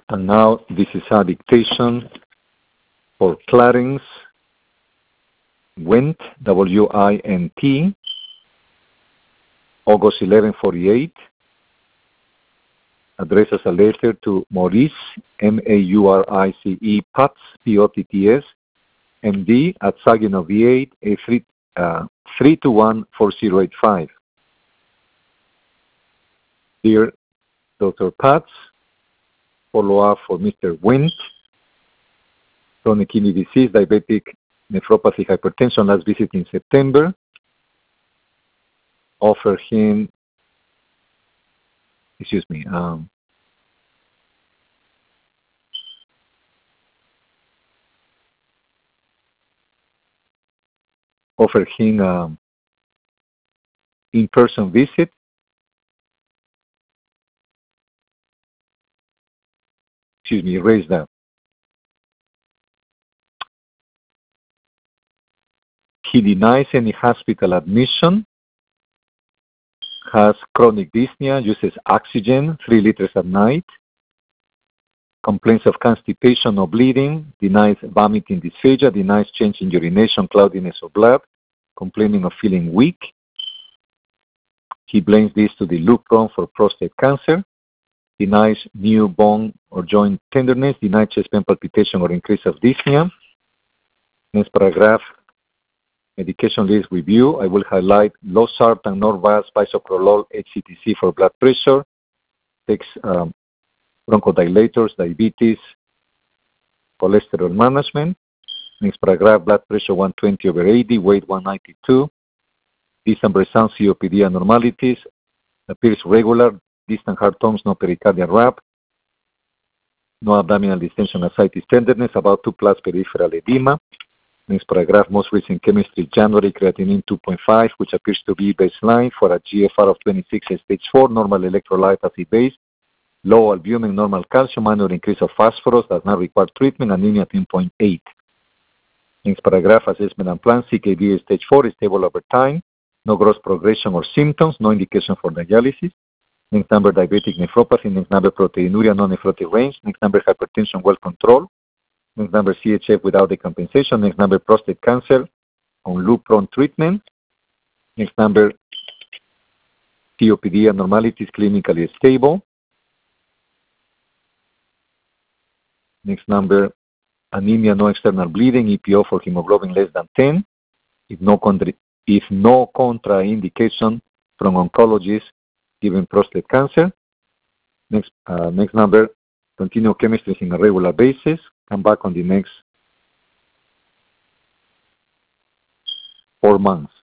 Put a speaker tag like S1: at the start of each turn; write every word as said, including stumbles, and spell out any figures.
S1: And now this is a dictation for Clarence Wint, W I N T, August eleventh, forty-eight. Addresses a letter to Maurice, M A U R I C E, Potts, P O T T S, M D, at Saginaw V eight, A three two one four zero eight five. Dear Doctor Potts, follow-up for Mister Wint, chronic kidney disease, diabetic nephropathy, hypertension, last visit in September. Offer him, excuse me, um, offer him um, in-person visit. Excuse me, erase that. He denies any hospital admission, has chronic dyspnea, uses oxygen, three liters at night, complains of constipation or bleeding, denies vomiting dysphagia, denies change in urination, cloudiness of blood, complaining of feeling weak. He blames this to the Lupron for prostate cancer, denies new bone or joint tenderness, denies chest pain palpitation or increase of dyspnea. Next paragraph, medication list review. I will highlight losartan, Norvasc, bisoprolol, H C T C for blood pressure, takes um, bronchodilators, diabetes, cholesterol management. Next paragraph, blood pressure one twenty over eighty, weight one ninety-two. December sound C O P D abnormalities, appears regular, distant heart tones, no pericardial rap, no abdominal distension, ascites, tenderness, about two plus peripheral edema. Next paragraph, most recent chemistry, January, creatinine two point five, which appears to be baseline for a G F R of twenty-six at stage four, normal electrolyte acid base, low albumin, normal calcium, minor increase of phosphorus, does not require treatment, anemia ten point eight. Next paragraph, assessment and plan, C K D stage four is stable over time, no gross progression or symptoms, no indication for dialysis. Next number, diabetic nephropathy. Next number, proteinuria, non-nephrotic range. Next number, hypertension, well controlled. Next number, C H F without decompensation. Next number, prostate cancer on Lupron treatment. Next number, C O P D abnormalities, clinically stable. Next number, anemia, no external bleeding, E P O for hemoglobin less than ten. If no, contra- if no contraindication from oncologist given prostate cancer. Next, uh, next number, continue chemistry on a regular basis. Come back on the next four months.